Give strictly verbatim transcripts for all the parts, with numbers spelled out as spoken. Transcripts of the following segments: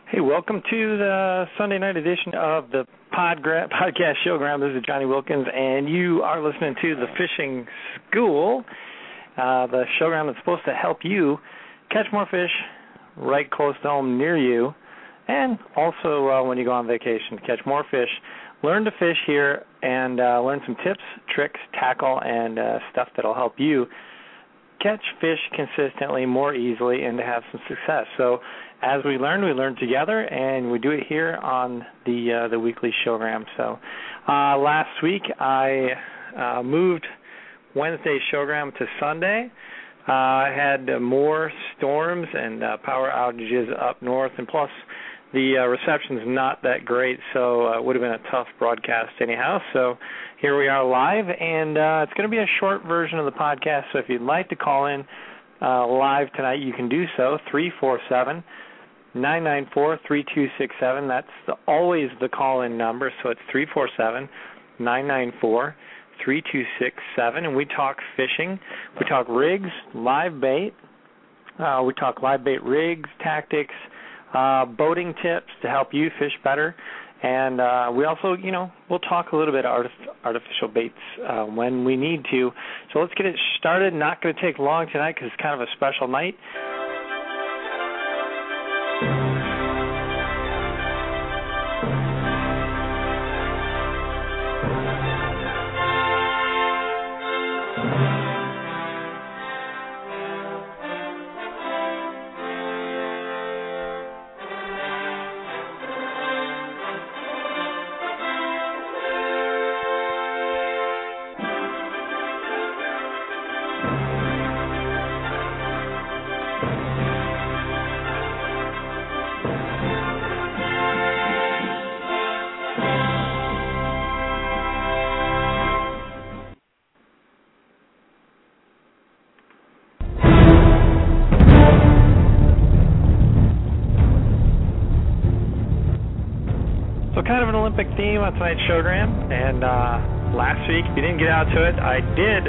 Hey, welcome to the Sunday night edition of the Podgra- Podcast Showground. This is Johnny Wilkins, and you are listening to The Fishing School, uh, the showground that's supposed to help you catch more fish right close to home near you, and also uh, when you go on vacation, catch more fish. Learn to fish here and uh, learn some tips, tricks, tackle, and uh, stuff that'll help you catch fish consistently, more easily, and to have some success. So as we learn, we learn together, and we do it here on the uh, the weekly showgram. So uh, last week I uh, moved Wednesday's showgram to Sunday. Uh, I had uh, more storms and uh, power outages up north, and plus the uh, reception's not that great, so uh, it would have been a tough broadcast anyhow. So here we are live, and uh, it's going to be a short version of the podcast, so if you'd like to call in uh, live tonight, you can do so, three four seven, nine nine four, three two six seven. That's the, always the call-in number, so it's three four seven, nine nine four, three two six seven, and we talk fishing. We talk rigs, live bait. Uh, we talk live bait rigs, tactics, uh, boating tips to help you fish better. And uh, we also, you know, we'll talk a little bit artif- artificial baits uh, when we need to. So let's get it started. Not going to take long tonight because it's kind of a special night. Kind of an Olympic theme on tonight's showgram, and uh, last week, if you didn't get out to it, I did,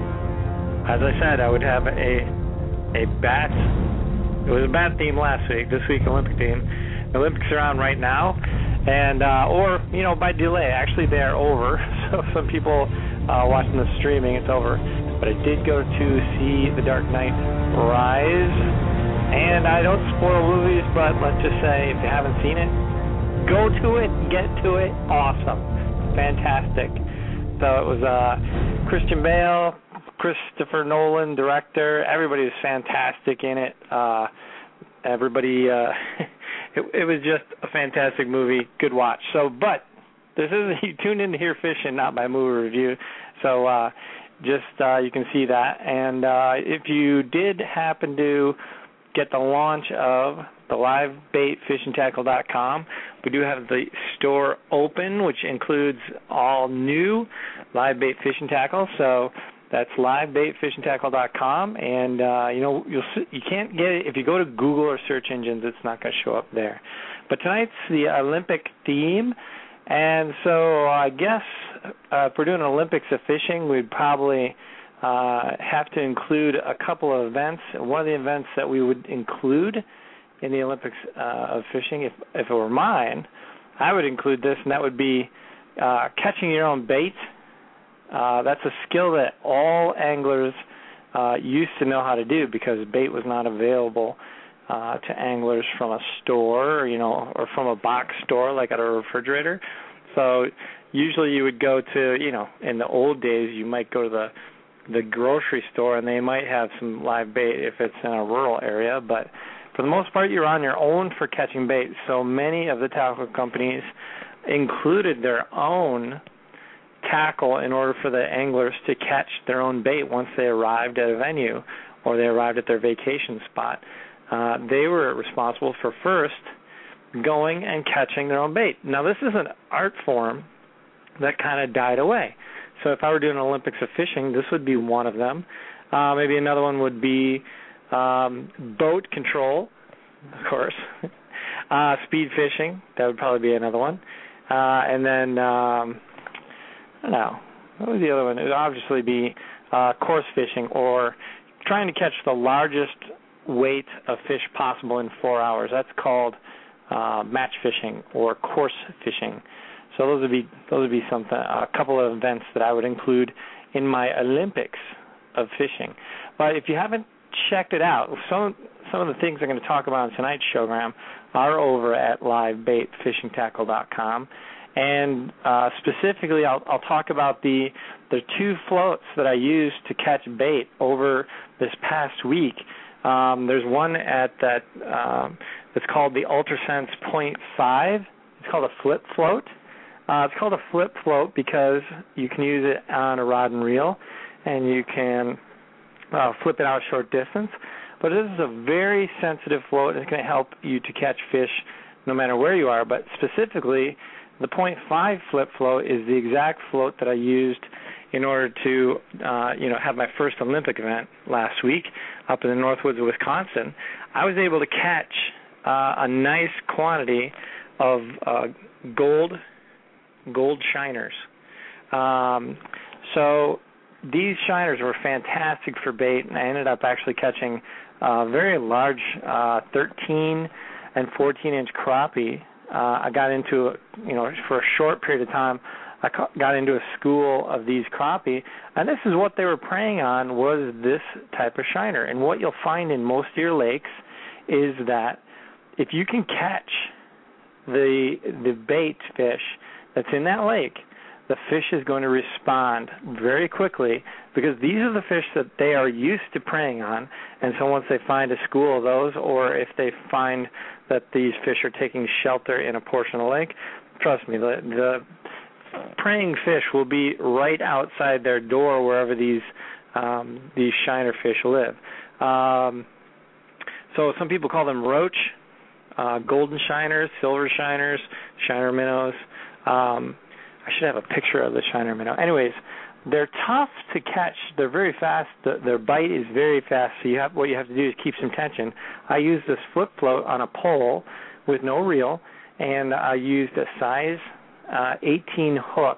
as I said, I would have a a bat, it was a bat theme last week, this week Olympic theme. The Olympics are on right now, and, uh, or, you know, by delay, actually they are over, so some people uh, watching the streaming, it's over, but I did go to see The Dark Knight Rise, and I don't spoil movies, but let's just say, if you haven't seen it, go to it, get to it, awesome, fantastic. So it was uh, Christian Bale, Christopher Nolan, director, everybody was fantastic in it. Uh, everybody, uh, it, it was just a fantastic movie, good watch. So, but this is, you tuned in to hear fishing, not my movie review, so uh, just uh, you can see that. And uh, if you did happen to get the launch of the live bait fishing tackle dot com. We do have the store open, which includes all new live bait fishing tackle. So that's live bait fishing tackle dot com, and uh, you know you'll you can't get it if you go to Google or search engines. It's not going to show up there. But tonight's the Olympic theme, and so I guess uh, if we're doing Olympics of fishing, we'd probably uh, have to include a couple of events. One of the events that we would include in the Olympics uh, of fishing, if if it were mine, I would include this, and that would be uh, catching your own bait. Uh, that's a skill that all anglers uh, used to know how to do because bait was not available uh, to anglers from a store, or, you know, or from a box store like at a refrigerator. So usually you would go to, you know, in the old days you might go to the the grocery store and they might have some live bait if it's in a rural area, but for the most part, you're on your own for catching bait. So many of the tackle companies included their own tackle in order for the anglers to catch their own bait once they arrived at a venue or they arrived at their vacation spot. Uh, they were responsible for first going and catching their own bait. Now, this is an art form that kind of died away. So if I were doing an Olympics of fishing, this would be one of them. Uh, maybe another one would be Um, boat control, of course, uh, speed fishing, that would probably be another one, uh, and then, um, I don't know, what was the other one? It would obviously be uh, course fishing or trying to catch the largest weight of fish possible in four hours. That's called uh, match fishing or course fishing. So those would be those would be something a couple of events that I would include in my Olympics of fishing. But if you haven't checked it out, some some of the things I'm going to talk about in tonight's showgram are over at live bait fishing tackle dot com. And uh, specifically, I'll, I'll talk about the the two floats that I used to catch bait over this past week. Um, there's one at that um, it's called the UltraSense point five. It's called a flip float. Uh, it's called a flip float because you can use it on a rod and reel, and you can uh, flip it out a short distance. But this is a very sensitive float. It's going to help you to catch fish no matter where you are. But specifically, the point five flip float is the exact float that I used in order to, uh, you know, have my first Olympic event last week up in the Northwoods of Wisconsin. I was able to catch uh, a nice quantity of uh, gold gold shiners. Um, so these shiners were fantastic for bait, and I ended up actually catching a very large uh, thirteen and fourteen inch crappie. Uh, I got into, you know, for a short period of time, I got into a school of these crappie, and this is what they were preying on, was this type of shiner. And what you'll find in most of your lakes is that if you can catch the the bait fish that's in that lake, the fish is going to respond very quickly, because these are the fish that they are used to preying on. And so once they find a school of those, or if they find that these fish are taking shelter in a portion of the lake, trust me, the, the preying fish will be right outside their door wherever these um, these shiner fish live. Um, so some people call them roach, uh, golden shiners, silver shiners, shiner minnows. Um, I should have a picture of the shiner minnow. Anyways, they're tough to catch. They're very fast. The, their bite is very fast. So you have what you have to do is keep some tension. I used this flip float on a pole with no reel, and I used a size uh, eighteen hook.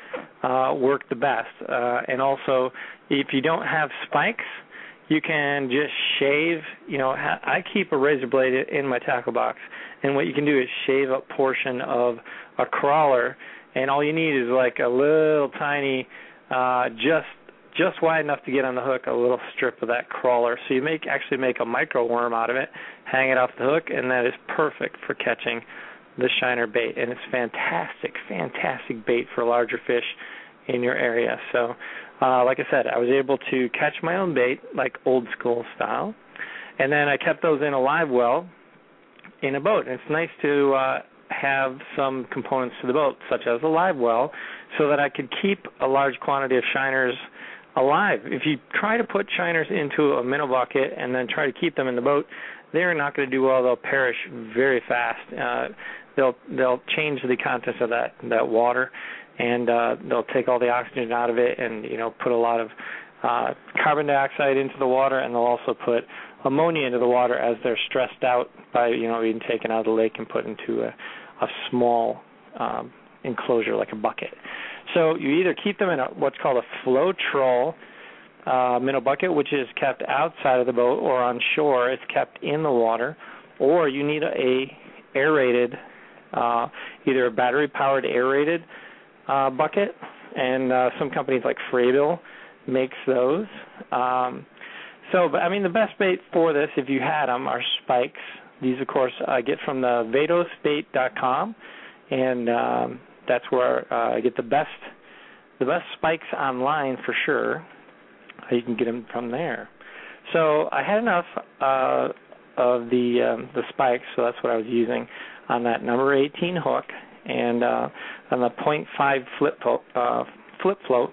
Uh, worked the best. Uh, and also, if you don't have spikes, you can just shave. You know, ha- I keep a razor blade in my tackle box, and what you can do is shave a portion of a crawler. And all you need is like a little tiny, uh, just just wide enough to get on the hook, a little strip of that crawler. So you make actually make a micro worm out of it, hang it off the hook, and that is perfect for catching the shiner bait. And it's fantastic, fantastic bait for larger fish in your area. So, uh, like I said, I was able to catch my own bait, like old school style. And then I kept those in a live well in a boat. And it's nice to uh, have some components to the boat, such as a live well, so that I could keep a large quantity of shiners alive. If you try to put shiners into a minnow bucket and then try to keep them in the boat, they're not going to do well. They'll perish very fast. Uh, they'll they'll change the contents of that that water, and uh, they'll take all the oxygen out of it, and you know put a lot of uh, carbon dioxide into the water, and they'll also put ammonia into the water as they're stressed out by you know being taken out of the lake and put into a, a small um, enclosure like a bucket. So you either keep them in a, what's called a Floetrol uh, minnow bucket, which is kept outside of the boat, or on shore it's kept in the water, or you need a aerated, uh, either a battery-powered aerated uh, bucket, and uh, some companies like Frabill makes those. Um, so, but I mean, the best bait for this, if you had them, are spikes. These, of course, I get from the vados bait dot com, and um, that's where uh, I get the best the best spikes online for sure. You can get them from there. So I had enough uh, of the um, the spikes, so that's what I was using on that number eighteen hook, and uh, on the point five flip float, uh, flip float,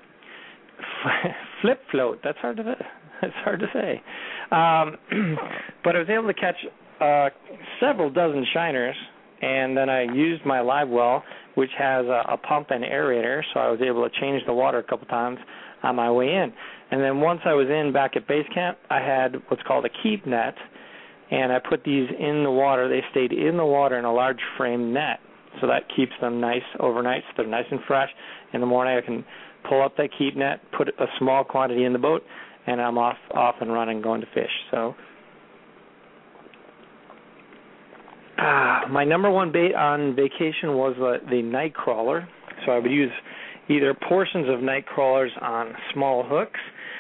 flip float. That's hard to that's hard to say. Um, but I was able to catch uh, several dozen shiners. And then I used my live well, which has a, a pump and aerator, so I was able to change the water a couple times on my way in. And then once I was in back at base camp, I had what's called a keep net, and I put these in the water. They stayed in the water in a large frame net, so that keeps them nice overnight, so they're nice and fresh. In the morning I can pull up that keep net, put a small quantity in the boat, and I'm off, off and running, going to fish. So Uh, my number one bait on vacation was uh, the night crawler. So I would use either portions of night crawlers on small hooks,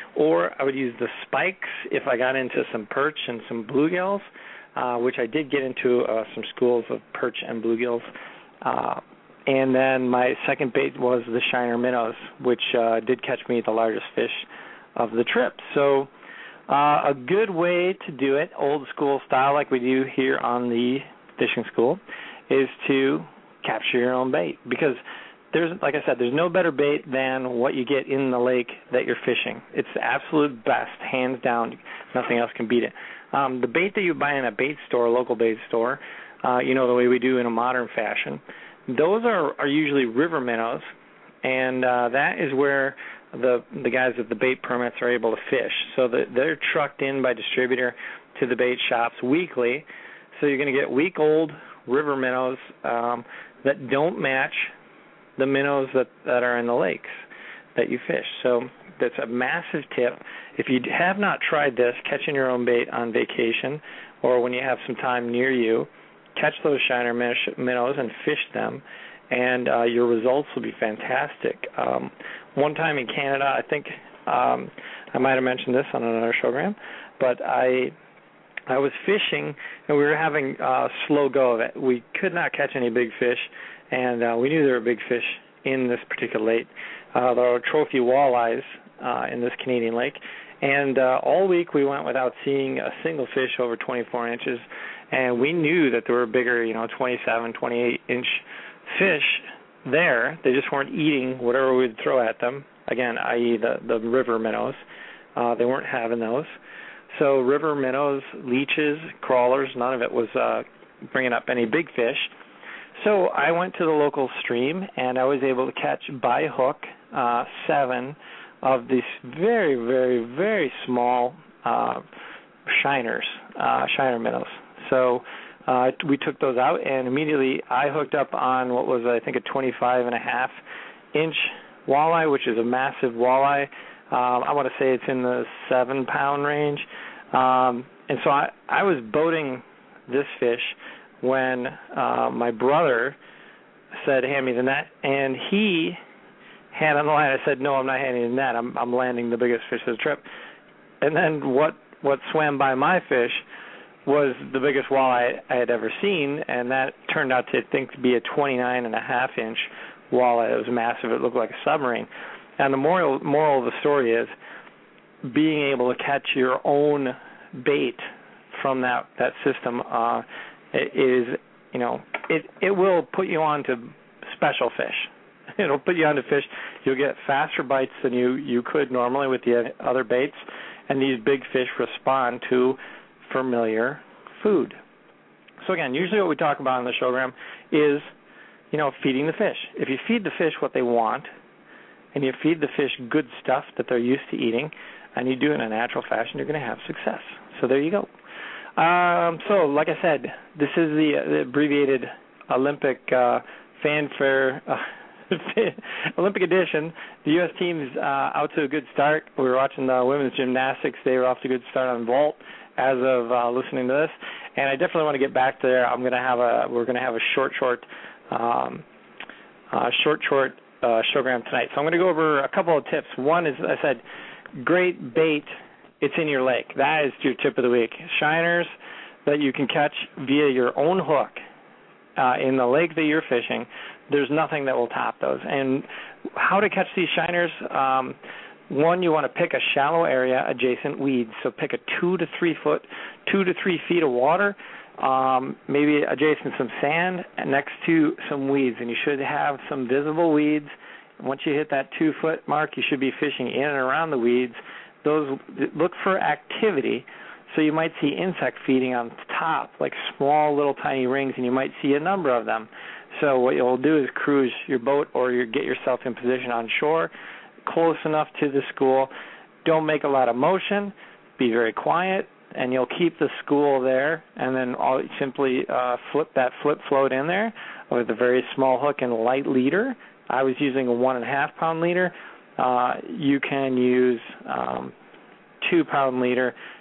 or I would use the spikes if I got into some perch and some bluegills, uh, which I did get into uh, some schools of perch and bluegills. Uh, and then my second bait was the shiner minnows, which uh, did catch me the largest fish of the trip. So uh, a good way to do it, old school style like we do here on the fishing school, is to capture your own bait. Because there's, like I said, there's no better bait than what you get in the lake that you're fishing. It's the absolute best, hands down. Nothing else can beat it. Um, the bait that you buy in a bait store, a local bait store, uh, you know, the way we do in a modern fashion, those are, are usually river minnows, and uh, that is where the the guys with the bait permits are able to fish. So the, they're trucked in by distributor to the bait shops weekly. So you're going to get week-old river minnows um, that don't match the minnows that, that are in the lakes that you fish. So that's a massive tip. If you have not tried this, catching your own bait on vacation or when you have some time near you, catch those shiner minnows and fish them, and uh, your results will be fantastic. Um, one time in Canada, I think um, I might have mentioned this on another showgram, but I I was fishing and we were having a slow go of it. We could not catch any big fish, and uh, we knew there were big fish in this particular lake. Uh, there were trophy walleyes uh, in this Canadian lake, and uh, all week we went without seeing a single fish over twenty-four inches, and we knew that there were bigger, you know, twenty-seven, twenty-eight inch fish there. They just weren't eating whatever we'd throw at them, again, that is the, the river minnows. Uh, they weren't having those. So river minnows, leeches, crawlers, none of it was uh, bringing up any big fish. So I went to the local stream, and I was able to catch by hook uh, seven of these very, very, very small uh, shiners, uh, shiner minnows. So uh, we took those out, and immediately I hooked up on what was, I think, a twenty-five and a half inch walleye, which is a massive walleye. Um, I want to say it's in the seven pound range. Um, and so I, I was boating this fish when uh, my brother said, hand me the net, and he had on the line. I said, no, I'm not handing the net. I'm, I'm landing the biggest fish of the trip. And then what, what swam by my fish was the biggest walleye I had ever seen, and that turned out to, I think, to be a twenty-nine and a half inch walleye. It was massive. It looked like a submarine. And the moral, moral of the story is being able to catch your own bait from that, that system uh, is, you know, it, it will put you on to special fish. It'll put you on to fish. You'll get faster bites than you, you could normally with the other baits, and these big fish respond to familiar food. So again, usually what we talk about in the showgram is, you know, feeding the fish. If you feed the fish what they want, and you feed the fish good stuff that they're used to eating, and you do it in a natural fashion, you're going to have success. So there you go. Um, so, like I said, this is the, uh, the abbreviated Olympic uh, fanfare, uh, Olympic edition. The U S team's uh, out to a good start. We were watching the women's gymnastics. They were off to a good start on vault as of uh, listening to this. And I definitely want to get back there. I'm going to have a, we're going to have a short, short, um, uh, short, short, Uh, showgram tonight. So I'm going to go over a couple of tips. One is, I said, great bait, it's in your lake. That is your tip of the week. Shiners that you can catch via your own hook uh, in the lake that you're fishing, there's nothing that will top those. And how to catch these shiners, um, one, you want to pick a shallow area adjacent weeds. So pick a two to three foot, two to three feet of water, Um, maybe adjacent some sand and next to some weeds, and you should have some visible weeds. Once you hit that two-foot mark, you should be fishing in and around the weeds. Those look for activity, so you might see insect feeding on top, like small little tiny rings, and you might see a number of them. So what you'll do is cruise your boat or you get yourself in position on shore, close enough to the school. Don't make a lot of motion. Be very quiet. And you'll keep the school there, and then all, simply uh, flip that flip float in there with a very small hook and light leader. I was using a one and a half pound leader. Uh, you can use um, two pound leader.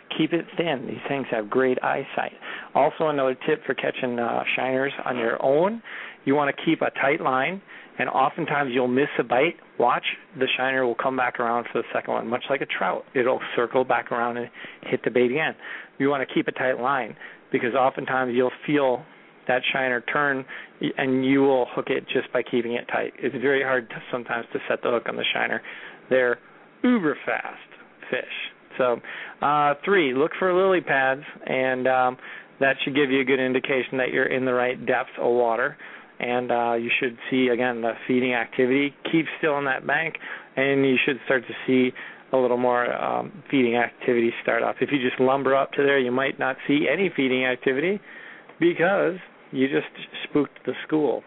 keep it thin. These things have great eyesight. Also, another tip for catching uh, shiners on your own, you want to keep a tight line, and oftentimes you'll miss a bite. Watch, the shiner will come back around for the second one, much like a trout. It'll circle back around and hit the bait again. You want to keep a tight line because oftentimes you'll feel that shiner turn, and you will hook it just by keeping it tight. It's very hard to, sometimes to set the hook on the shiner. They're uber fast fish. So, uh, three, look for lily pads, and um, that should give you a good indication that you're in the right depth of water. And uh, you should see, again, the feeding activity. Keep still on that bank, and you should start to see a little more um, feeding activity start up. If you just lumber up to there, you might not see any feeding activity because you just spooked the school.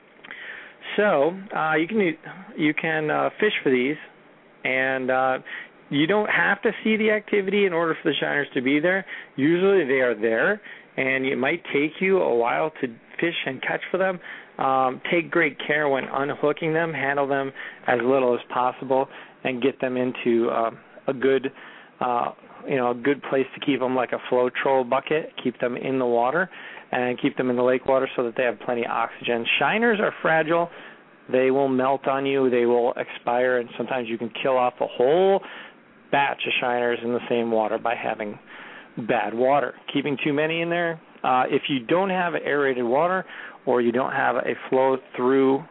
So uh, you can you can uh, fish for these, and uh, you don't have to see the activity in order for the shiners to be there. Usually they are there, and it might take you a while to fish and catch for them. Um, take great care when unhooking them. Handle them as little as possible, and get them into um, a good, uh, you know, a good place to keep them, like a Floetrol bucket. Keep them in the water, and keep them in the lake water so that they have plenty of oxygen. Shiners are fragile. They will melt on you. They will expire, and sometimes you can kill off a whole batch of shiners in the same water by having bad water. Keeping too many in there. Uh, if you don't have aerated water, or you don't have a flow-through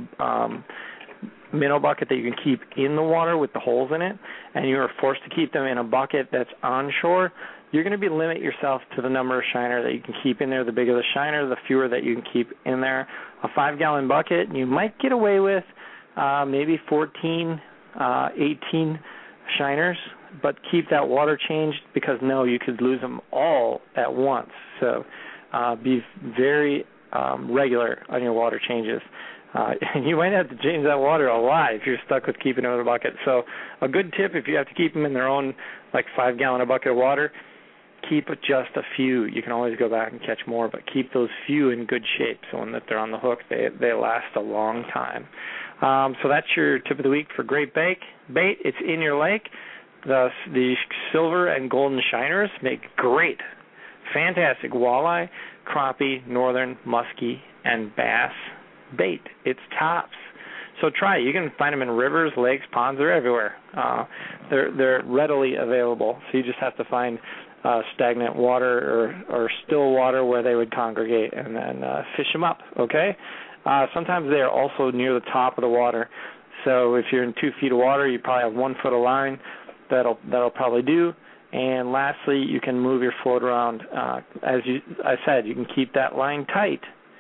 um, minnow bucket that you can keep in the water with the holes in it, and you are forced to keep them in a bucket that's onshore, you're going to be limit yourself to the number of shiner that you can keep in there. The bigger the shiner, the fewer that you can keep in there. A five-gallon bucket, you might get away with uh, maybe fourteen, uh, eighteen shiners, but keep that water changed because, no, you could lose them all at once. So uh, be very um, regular on your water changes. Uh, and you might have to change that water a lot if you're stuck with keeping them in a bucket. So a good tip, if you have to keep them in their own, like, five-gallon a bucket of water, keep just a few. You can always go back and catch more, but keep those few in good shape so when that they're on the hook, they they last a long time. Um, so that's your tip of the week for great bait. Bait, it's in your lake. The, the silver and golden shiners make great, fantastic walleye, crappie, northern, muskie, and bass bait. It's tops. So try it. You can find them in rivers, lakes, ponds. They're everywhere. Uh, they're they're readily available. So you just have to find uh, stagnant water or, or still water where they would congregate and then uh, fish them up, okay? Uh, sometimes they are also near the top of the water. So if you're in two feet of water, you probably have one foot of line. That'll that'll probably do. And lastly, you can move your float around. Uh, as you, I said, you can keep that line tight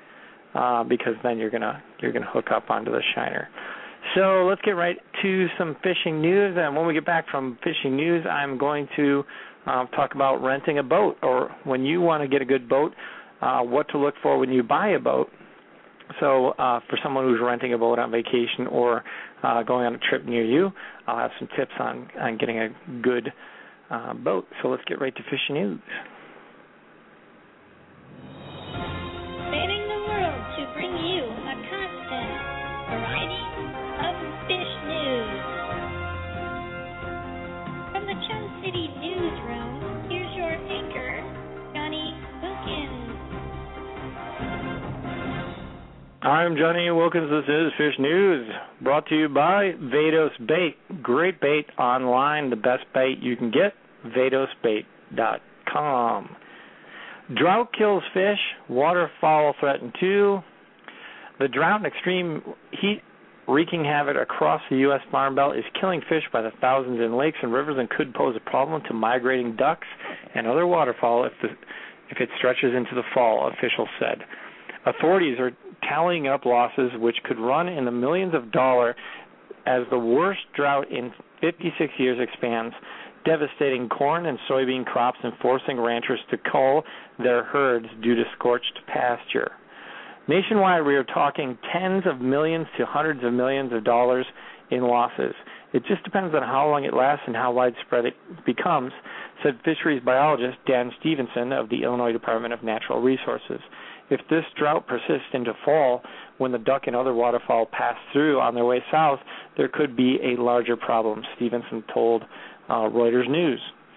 uh, because then you're gonna you're gonna hook up onto the shiner. So let's get right to some fishing news. And when we get back from fishing news, I'm going to um, talk about renting a boat, or when you want to get a good boat, uh, what to look for when you buy a boat. So uh, for someone who's renting a boat on vacation or uh, going on a trip near you, I'll have some tips on, on getting a good uh, boat. So let's get right to fishing news. Spanning the world to bring you a constant variety of fish news. From the Chum City Newsroom, here's your anchor, Johnny Wilkins. I'm Johnny Wilkins. This is Fish News, brought to you by Vados Bait. Great bait online, the best bait you can get, vados bait dot com. Drought kills fish, waterfowl threaten too. The drought and extreme heat wreaking havoc across the U S Farm Belt is killing fish by the thousands in lakes and rivers and could pose a problem to migrating ducks and other waterfowl if, the, if it stretches into the fall, officials said. Authorities are tallying up losses which could run in the millions of dollars as the worst drought in fifty-six years expands, devastating corn and soybean crops and forcing ranchers to cull their herds due to scorched pasture. Nationwide, we are talking tens of millions to hundreds of millions of dollars in losses. It just depends on how long it lasts and how widespread it becomes, said fisheries biologist Dan Stevenson of the Illinois Department of Natural Resources. If this drought persists into fall, when the duck and other waterfowl pass through on their way south, there could be a larger problem, Stevenson told uh, Reuters News.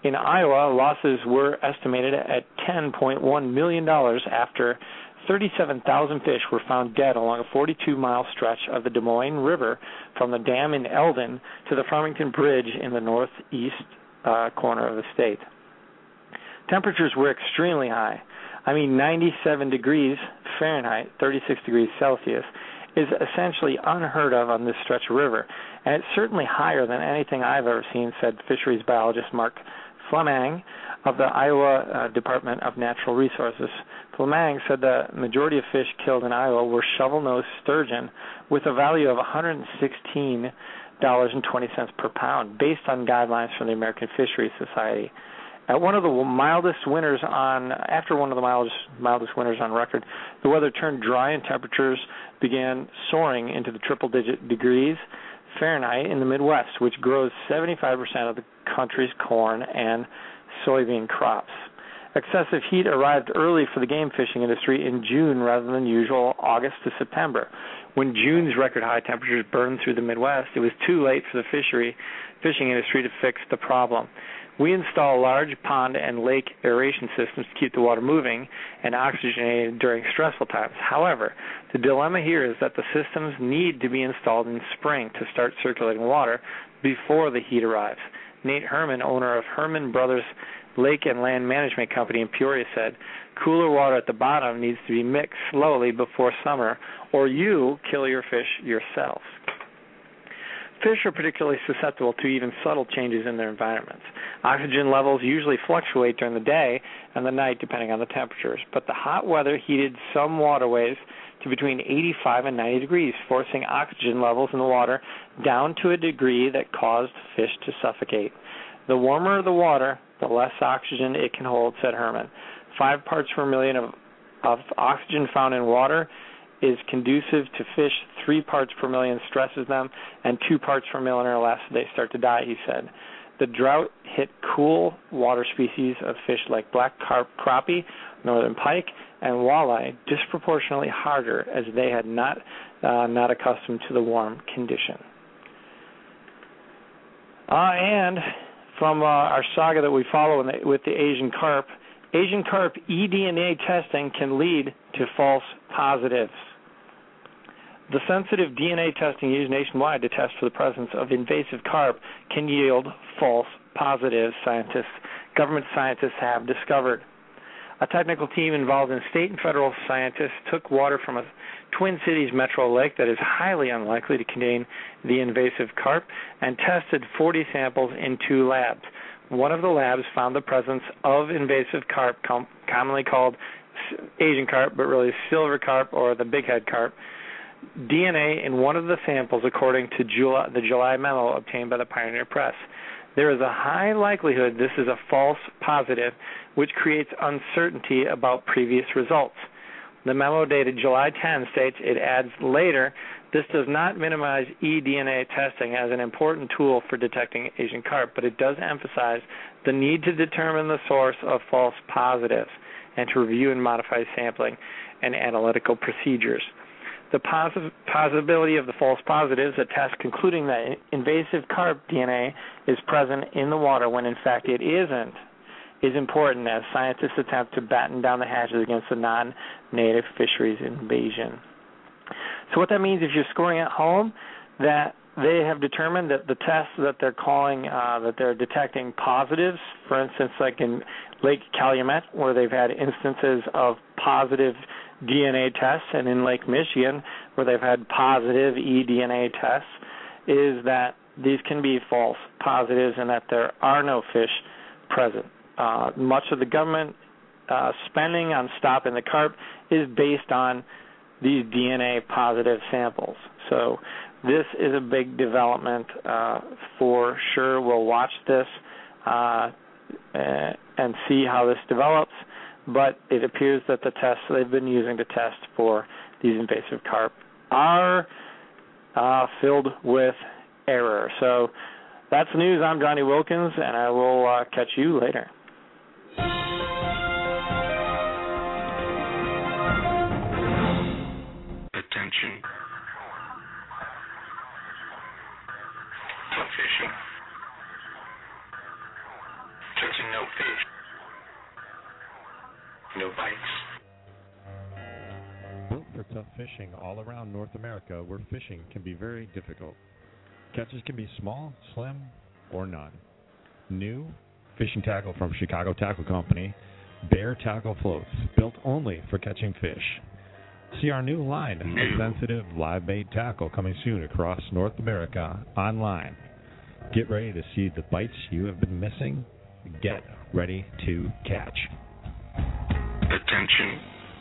In Iowa, losses were estimated at ten point one million dollars after thirty-seven thousand fish were found dead along a forty-two mile stretch of the Des Moines River from the dam in Eldon to the Farmington Bridge in the northeast uh, corner of the state. Temperatures were extremely high. I mean, ninety-seven degrees Fahrenheit, thirty-six degrees Celsius, is essentially unheard of on this stretch of river, and it's certainly higher than anything I've ever seen, said fisheries biologist Mark Fleming of the Iowa uh, Department of Natural Resources. Fleming said the majority of fish killed in Iowa were shovel-nosed sturgeon with a value of one hundred sixteen dollars and twenty cents per pound, based on guidelines from the American Fisheries Society. At one of the mildest winters on, after one of the mildest, mildest winters on record, the weather turned dry and temperatures began soaring into the triple-digit degrees Fahrenheit in the Midwest, which grows seventy-five percent of the country's corn and soybean crops. Excessive heat arrived early for the game fishing industry in June rather than usual August to September. When June's record high temperatures burned through the Midwest, it was too late for the fishery fishing industry to fix the problem. We install large pond and lake aeration systems to keep the water moving and oxygenated during stressful times. However, the dilemma here is that the systems need to be installed in spring to start circulating water before the heat arrives. Nate Herman, owner of Herman Brothers Lake and Land Management Company in Peoria, said, "Cooler water at the bottom needs to be mixed slowly before summer, or you kill your fish yourself." Fish are particularly susceptible to even subtle changes in their environments. Oxygen levels usually fluctuate during the day and the night depending on the temperatures, but the hot weather heated some waterways to between eighty-five and ninety degrees, forcing oxygen levels in the water down to a degree that caused fish to suffocate. The warmer the water, the less oxygen it can hold, said Herman. Five parts per million of, of oxygen found in water is conducive to fish. Three parts per million stresses them, and two parts per million or less they start to die, he said. The drought hit cool water species of fish like black carp, crappie, northern pike, and walleye disproportionately harder as they had not uh, not accustomed to the warm condition. Uh, and from uh, our saga that we follow in the, with the Asian carp, Asian carp eDNA testing can lead to false positives. The sensitive D N A testing used nationwide to test for the presence of invasive carp can yield false positives, scientists, government scientists have discovered. A technical team involved in state and federal scientists took water from a Twin Cities metro lake that is highly unlikely to contain the invasive carp and tested forty samples in two labs. One of the labs found the presence of invasive carp, com- commonly called Asian carp, but really silver carp or the bighead carp, D N A in one of the samples, according to July, the July memo obtained by the Pioneer Press. There is a high likelihood this is a false positive, which creates uncertainty about previous results. The memo dated July tenth states, it adds later, this does not minimize eDNA testing as an important tool for detecting Asian carp, but it does emphasize the need to determine the source of false positives and to review and modify sampling and analytical procedures. The posi- possibility of the false positives, a test concluding that invasive carp D N A is present in the water when in fact it isn't, is important as scientists attempt to batten down the hatches against the non-native fisheries invasion. So what that means, if you're scoring at home, that they have determined that the tests that they're calling, uh, that they're detecting positives, for instance, like in Lake Calumet, where they've had instances of positive D N A tests, and in Lake Michigan, where they've had positive eDNA tests, is that these can be false positives and that there are no fish present. Uh, much of the government uh, spending on stopping the carp is based on these D N A positive samples. So this is a big development uh, for sure. We'll watch this uh, and see how this develops. But it appears that the tests they've been using to test for these invasive carp are uh, filled with error. So that's the news. I'm Johnny Wilkins, and I will uh, catch you later. Attention. Fishing. Attention. fish. No bites. Built for tough fishing all around North America, where fishing can be very difficult. Catches can be small, slim, or none. New fishing tackle from Chicago Tackle Company, Bear Tackle Floats, built only for catching fish. See our new line of sensitive live bait tackle coming soon across North America online. Get ready to see the bites you have been missing. Get ready to catch. Attention.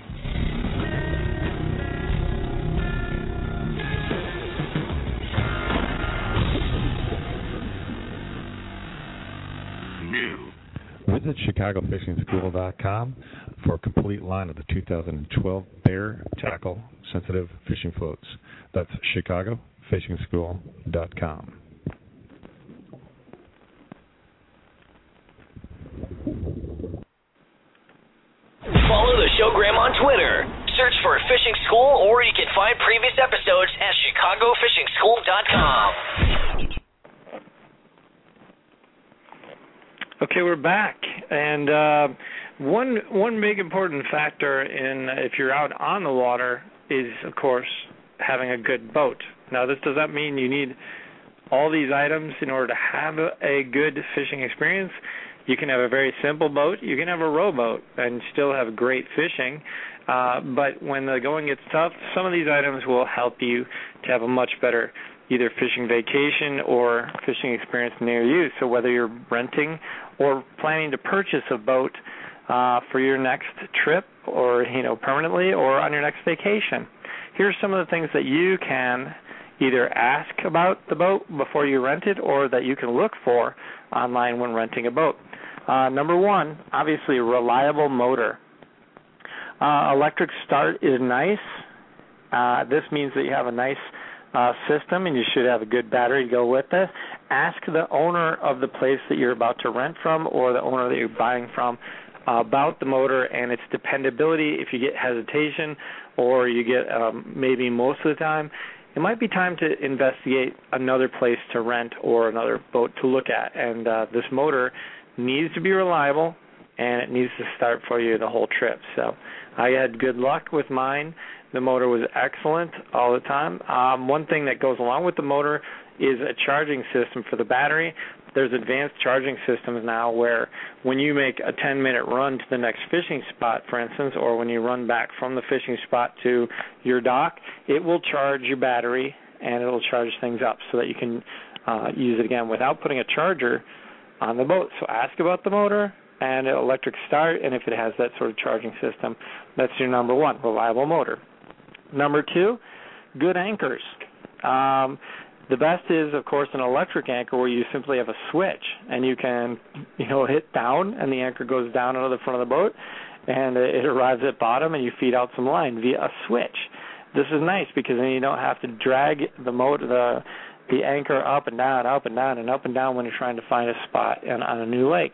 New. Visit Chicago Fishing School dot com for a complete line of the two thousand twelve Bear Tackle Sensitive Fishing Floats. That's Chicago Fishing School dot com. Follow the Showgram on Twitter. Search for Fishing School, or you can find previous episodes at Chicago Fishing School dot com. Okay, we're back, and uh, one one big important factor in if you're out on the water is, of course, having a good boat. Now, this does not mean you need all these items in order to have a, a good fishing experience. You can have a very simple boat. You can have a rowboat and still have great fishing. Uh, but when the going gets tough, some of these items will help you to have a much better either fishing vacation or fishing experience near you. So whether you're renting or planning to purchase a boat uh, for your next trip, or you know permanently, or on your next vacation, here's some of the things that you can either ask about the boat before you rent it, or that you can look for online when renting a boat. Uh, number one, obviously, a reliable motor. Uh, electric start is nice. Uh, this means that you have a nice uh, system, and you should have a good battery to go with it. Ask the owner of the place that you're about to rent from, or the owner that you're buying from, uh, about the motor and its dependability. If you get hesitation, or you get um, maybe most of the time, it might be time to investigate another place to rent or another boat to look at. And uh, this motor needs to be reliable, and it needs to start for you the whole trip. So I had good luck with mine. The motor was excellent all the time. Um, one thing that goes along with the motor is a charging system for the battery. There's advanced charging systems now where when you make a ten-minute run to the next fishing spot, for instance, or when you run back from the fishing spot to your dock, it will charge your battery, and it will charge things up so that you can uh, use it again without putting a charger on the boat. So ask about the motor and electric start, and if it has that sort of charging system. That's your number one, reliable motor. Number two, good anchors. Um, the best is, of course, an electric anchor where you simply have a switch, and you can, you know, hit down, and the anchor goes down out of the front of the boat, and it arrives at bottom, and you feed out some line via a switch. This is nice because then you don't have to drag the motor, the the anchor up and down, up and down, and up and down when you're trying to find a spot in, on a new lake.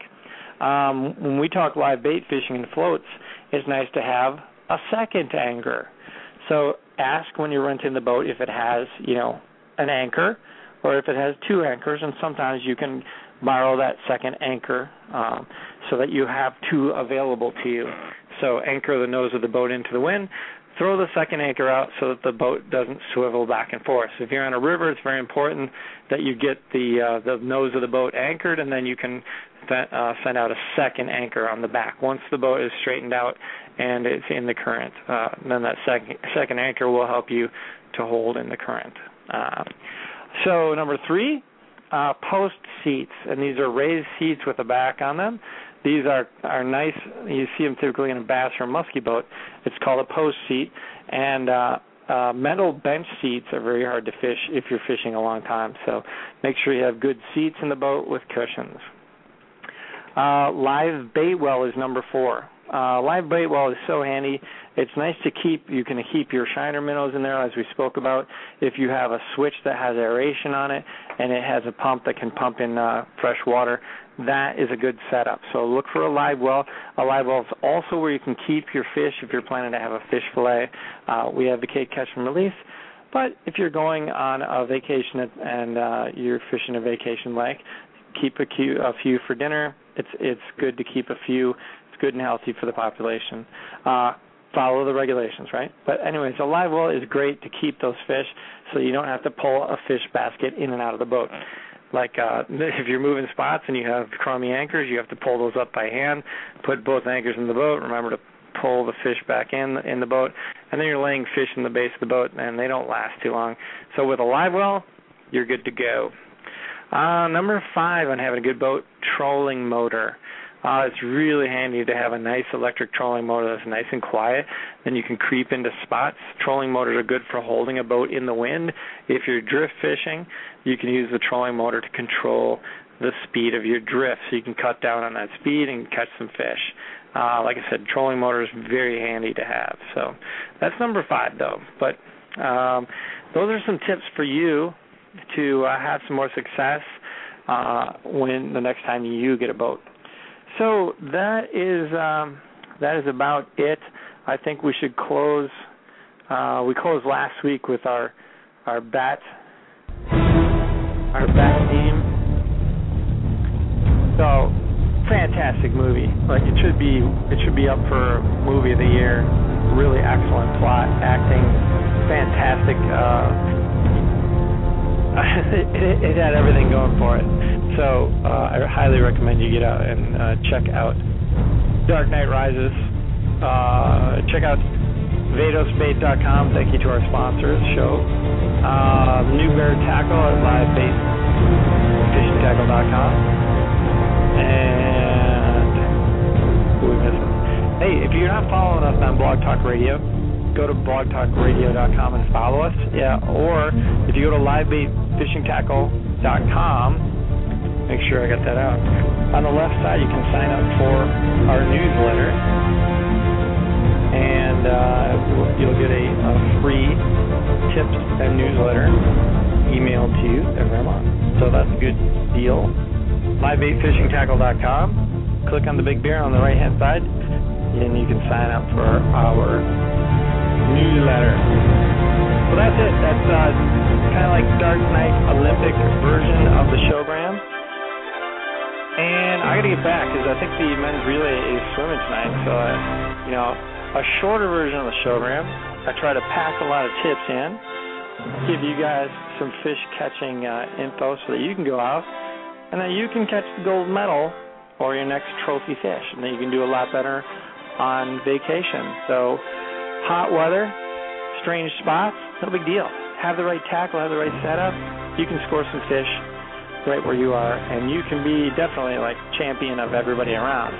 Um, when we talk live bait fishing and floats, it's nice to have a second anchor. So ask when you're renting the boat if it has, you know, an anchor, or if it has two anchors, and sometimes you can borrow that second anchor um, so that you have two available to you. So anchor the nose of the boat into the wind, throw the second anchor out so that the boat doesn't swivel back and forth. So if you're on a river, it's very important that you get the uh, the nose of the boat anchored, and then you can th- uh, send out a second anchor on the back. Once the boat is straightened out and it's in the current, uh, then that second second anchor will help you to hold in the current. Uh, so number three, uh, post seats, and these are raised seats with a back on them. These are, are nice. You see them typically in a bass or musky boat. It's called a post seat. And uh, uh, metal bench seats are very hard to fish if you're fishing a long time. So make sure you have good seats in the boat with cushions. Uh, live bait well is number four. Uh, live bait well is so handy. It's nice to keep. You can keep your shiner minnows in there, as we spoke about. If you have a switch that has aeration on it and it has a pump that can pump in uh, fresh water, that is a good setup. So look for a live well. A live well is also where you can keep your fish if you're planning to have a fish fillet. Uh, we advocate catch and release. But if you're going on a vacation and uh, you're fishing a vacation lake, keep a few, a few for dinner. it's it's good to keep a few. It's good and healthy for the population. Uh, follow the regulations, right? But anyways, a live well is great to keep those fish so you don't have to pull a fish basket in and out of the boat. Like uh, if you're moving spots and you have crummy anchors, you have to pull those up by hand, put both anchors in the boat, remember to pull the fish back in in the boat, and then you're laying fish in the base of the boat, and they don't last too long. So with a live well, you're good to go. Uh, number five on having a good boat, trolling motor. Uh, it's really handy to have a nice electric trolling motor that's nice and quiet. Then you can creep into spots. Trolling motors are good for holding a boat in the wind. If you're drift fishing, you can use the trolling motor to control the speed of your drift, so you can cut down on that speed and catch some fish. Uh, like I said, trolling motor is very handy to have. So that's number five, though. But um, those are some tips for you to uh, have some more success uh, when the next time you get a boat. So that is um, that is about it. I think we should close. Uh, we closed last week with our our bat our bat theme. So fantastic movie. Like it should be it should be up for movie of the year. Really excellent plot, acting, fantastic. Uh, it, it had everything going for it. So uh, I highly recommend you get out and uh, check out Dark Knight Rises. Uh, check out Vados Bait dot com. Thank you to our sponsors show. Uh, New Bear Tackle at Live Bait Fishing Tackle dot com. And who are we missing? Hey, if you're not following us on Blog Talk Radio, go to blog talk radio dot com and follow us. Yeah, or if you go to Live Bait Fishing Tackle dot com, make sure I got that out. On the left side, you can sign up for our newsletter, and uh, you'll get a, a free tips and newsletter emailed to you every month. So that's a good deal. Live Bait Fishing Tackle dot com. Click on the big bear on the right-hand side, and you can sign up for our newsletter. Well, that's it. That's uh, kind of like Dark Knight Olympic version of the showgram. And I got to get back because I think the men's relay is swimming tonight. So, uh, you know, a shorter version of the showgram. I try to pack a lot of tips in, give you guys some fish catching uh, info so that you can go out and then you can catch the gold medal or your next trophy fish. And then you can do a lot better on vacation. So, hot weather, strange spots, no big deal. Have the right tackle, have the right setup. You can score some fish right where you are, and you can be definitely like champion of everybody around.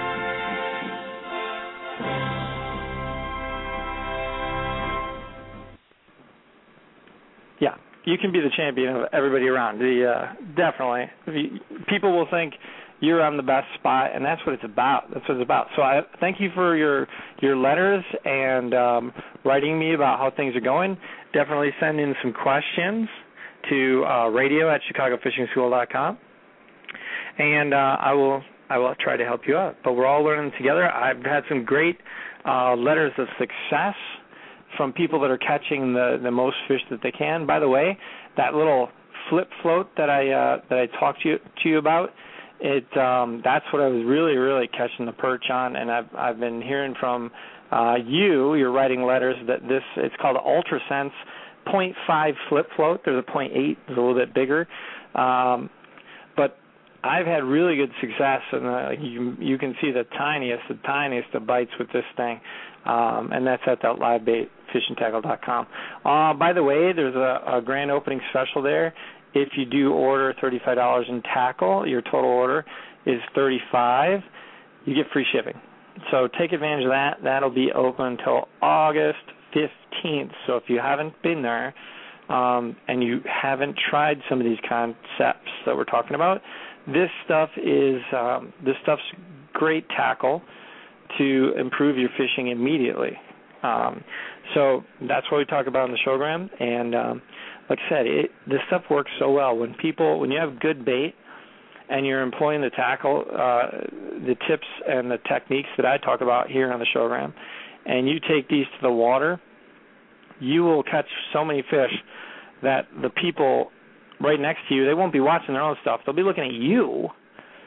Yeah, you can be the champion of everybody around. The uh, definitely, the, people will think you're on the best spot, and that's what it's about. That's what it's about. So I thank you for your your letters and um, writing me about how things are going. Definitely send in some questions to uh, radio at chicago fishing school dot com, and uh, I will I will try to help you out. But we're all learning together. I've had some great uh, letters of success from people that are catching the, the most fish that they can. By the way, that little flip float that I uh, that I talked to you, to you about, it um, that's what I was really really catching the perch on, and I've I've been hearing from uh, you. You're writing letters that this it's called UltraSense point five flip float. There's a point eight, it's a little bit bigger, um, but I've had really good success, and uh, you you can see the tiniest, the tiniest of bites with this thing, um, and that's at that Live Bait Fishing Tackle dot com. Uh, by the way, there's a, a grand opening special there. If you do order thirty-five dollars in tackle, your total order is thirty-five dollars. You get free shipping. So take advantage of that. That'll be open until August fifteenth. So if you haven't been there um, and you haven't tried some of these concepts that we're talking about, this stuff is um, this stuff's great tackle to improve your fishing immediately. Um, so that's what we talk about in the showgram. And um, like I said, it, this stuff works so well when people, when you have good bait and you're employing the tackle, uh, the tips and the techniques that I talk about here on the showgram, and you take these to the water, you will catch so many fish that the people right next to you, they won't be watching their own stuff. They'll be looking at you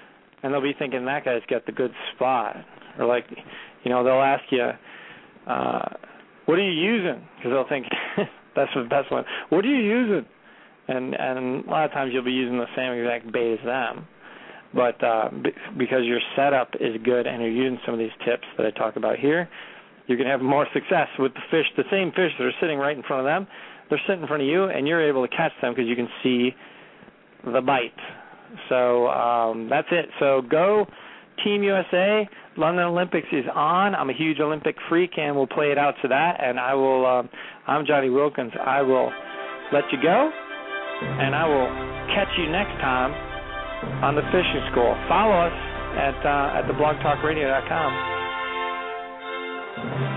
and they'll be thinking that guy's got the good spot. Or like, you know, they'll ask you, uh, what are you using? Because they'll think that's the best one. What are you using? And and a lot of times you'll be using the same exact bait as them. But uh, b- because your setup is good and you're using some of these tips that I talk about here, you're going to have more success with the fish, the same fish that are sitting right in front of them. They're sitting in front of you, and you're able to catch them because you can see the bite. So um, that's it. So go Team U S A. London Olympics is on. I'm a huge Olympic freak, and we'll play it out to that. And I will. Um, I'm Johnny Wilkins. I will let you go, and I will catch you next time on the Fishing School. Follow us at uh, at the blog talk radio dot com.